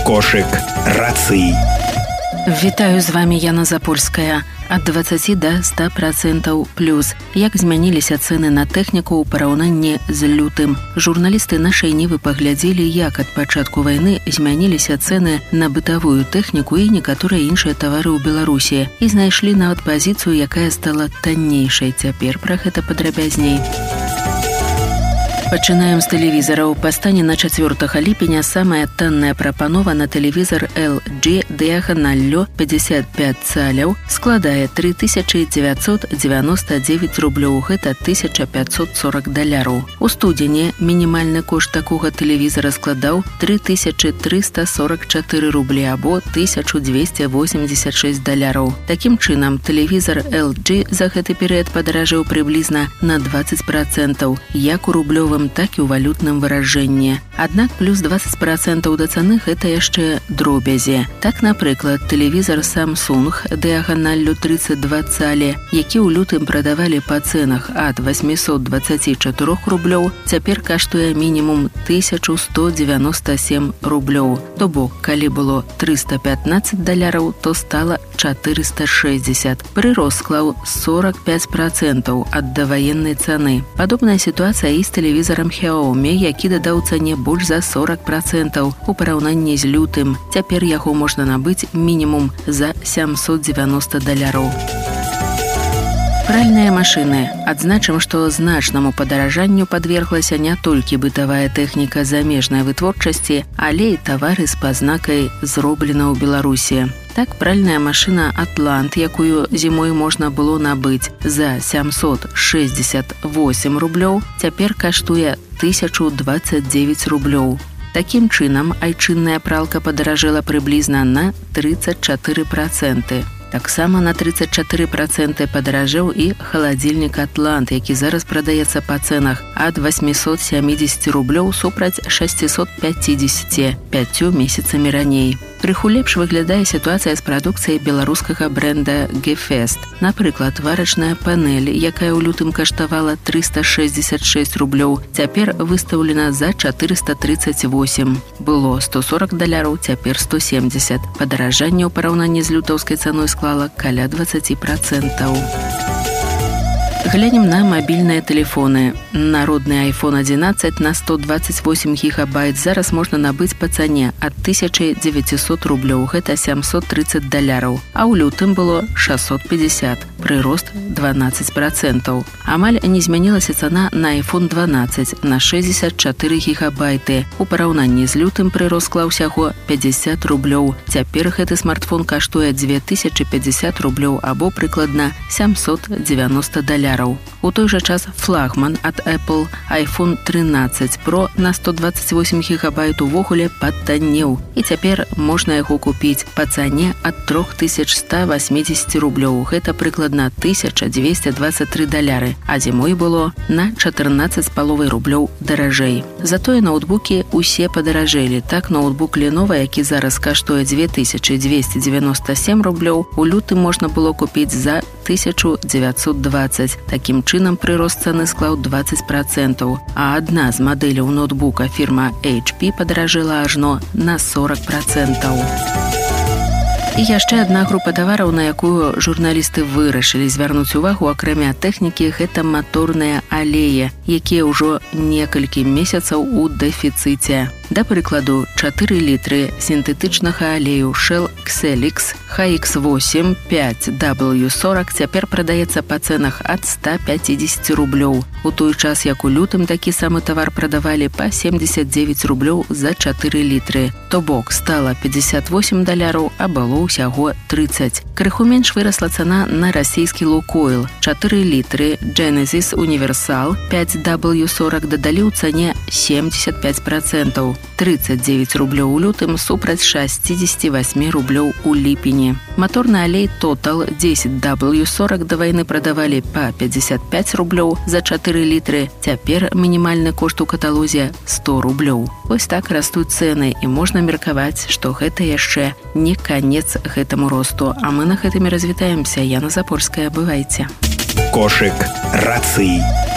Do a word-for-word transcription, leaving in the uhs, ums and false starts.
Кошык рацый. Вітаю, з вами Яна Запольская. Ад дваццаці да ста працэнтаў плюс. Як змяніліся цэны на тэхніку ў параўнанні з лютым. Журналісты нашай Нівы паглядзелі, як ад пачатку вайны змяніліся цэны на бытавую тэхніку і некаторыя іншыя тавары ў Беларусі. І знайшлі нават пазіцыю, якая стала таннейшай. Цяпер пра гэта падрабязней. Пачынаем з тэлевізараў. Па стане на чацвёртага ліпеня самая танная прапанова на тэлевізар эл джі дыяганаллю пятьдесят пять цаляў складае тры тысячы дзевяцьсот дзевяноста дзевяць рублёў, гэта тысяча пятьсот сорок даляраў. У студзені мінімальны кошт такога тэлевізара складаў тры тысячы трыста сорок чатыры рублі або тысяча двести восемьдесят шесть даляраў. Такім чынам, тэлевізар эл джі за гэты перыяд падаражэў прыблізна на дваццаць працэнтаў, як у рублёвым, так і ў валютным выражэнні. Аднак плюс дваццаць працэнтаў да цаны гэта яшчэ дробязі. Так, напрыклад, тэлевізар Samsung дыяганаллю тридцать два цалі, які ў лютым прадавалі па цэнах ад восемьсот двадцать четыре рублёў, цяпер каштуе мінімум тысяча сто девяносто семь рублёў. То бок, калі было трыста пятнадцать даляраў, то стала четыреста шестьдесят. Прырост склаў сорок пять працэнтаў ад даваеннай цаны. Падобная сітуацыя і з тэлевізарам Xiaomi, які дадаў цане больш за сорок працэнтаў у параўнанні з лютым. Цяпер яго можна набыць мінімум за сямсот девяносто даляраў. Пральныя машыны. Адзначым, што значнаму падаражанню падверглася не толькі бытавая тэхніка замежнай вытворчасці, але і тавары з пазнакай «Зроблена ў Беларусі». Так, пральная машына «Атлант», якую зімой можна было набыць за сямсот шэсцьдзесят восемь рублёў, цяпер каштуе тысяча двадцать девять рублёў. Такім чынам, айчынная пралка падаражэла прыблізна на тридцать четыре працэнты. Таксама на тридцать четыре працэнты падаражэў і халадзільнік «Атлант», які зараз прадаецца па цэнах ад восемьсот семьдесят рублёў супраць шестьсот пятьдесят пятью месяцамі раней. Крыху лепш выглядае сітуацыя з прадукцыяй беларускага брэнда «Гефест». Напрыклад, варачная панель, якая ў лютым каштавала триста шестьдесят шесть рублёў, цяпер выстаўлена за четыреста тридцать восемь. Было сто сорок даляраў, цяпер сто семьдесят. Падаражанне ў параўнанні з лютаўскай цаной склала каля двадцать працэнтаў. Глянем на мабільныя тэлефоны. Народны айфон одиннадцать на сто двадцать восемь гигабайт зараз можна набыць па цане ад тысячи девятисот рублёў, гэта семьсот тридцать даляраў, а ў лютым было шестьсот пятьдесят, прырост дванаццаць працэнтаў. Амаль не змянілася цана на айфон дванаццаць на шестьдесят четыре гигабайты. У параўнанні з лютым прырост склаў усяго пятьдесят рублёў. Цяпер гэты смартфон каштуе две тысячи пятьдесят рублёў або прыкладна семьсот девяносто даляраў. У той жа час флагман ад Apple айфон тринадцать про на сто двадцать восемь гигабайт увогуле падтаннеў, і цяпер можна яго купіць па цане ад три тысячи сто восемьдесят рублёў, гэта прыкладна тысяча двести двадцать три даляры, а зімой было на чатырнаццаць з паловай рублёў даражэй. Затое ноутбукі усе падаражэлі. Так, ноутбук Lenovo, які зараз каштуе две тысячи двести девяносто семь рублёў, у лютым можна было купіць за тысячу девятьсот двадцать. Такім чынам прырост цаны склаў двадцать працэнтаў, а адна з мадэляў ноутбука фірма эйч пі падаражэла ажно на сорок працэнтаў. І яшчэ адна група тавараў, на якую журналісты вырашылі звярнуць увагу, акрамя тэхнікі, гэта маторныя алеі, якія ўжо некалькі месяцаў у дэфіцыце. Да прыкладу, чатыры літры сінтэтычнага алею Shell Xelix эйч ікс восемь пять дабл ю сорок цяпер прадаецца па цэнах ад ста пятьдесят рублёў. У той час, як у лютым такі самы тавар прадавалі па семьдесят девять рублёў за чатыры літры. То бок, стала пятьдесят восемь даляраў, а было ўсяго тридцать. Крыху менш вырасла цана на расійскі Лукойл. чатыры літры Genesis Universal пять дабл ю сорок дадалі ў цане семьдесят пять працэнтаў. тридцать девять рублёў у лютым супраць шестьдесят восемь рублёў у ліпені. Маторны алей Total десять дабл ю сорок да вайны прадавалі па пятьдесят пять рублёў за чатыры літры. Цяпер мінімальны кошт у каталозе сто рублёў. Вось так растуць цэны, і можна меркаваць, што гэта яшчэ не канец гэтаму росту. А мы на гэтым і развітаемся. Яна Запольская, бывайце. Кошык рацый.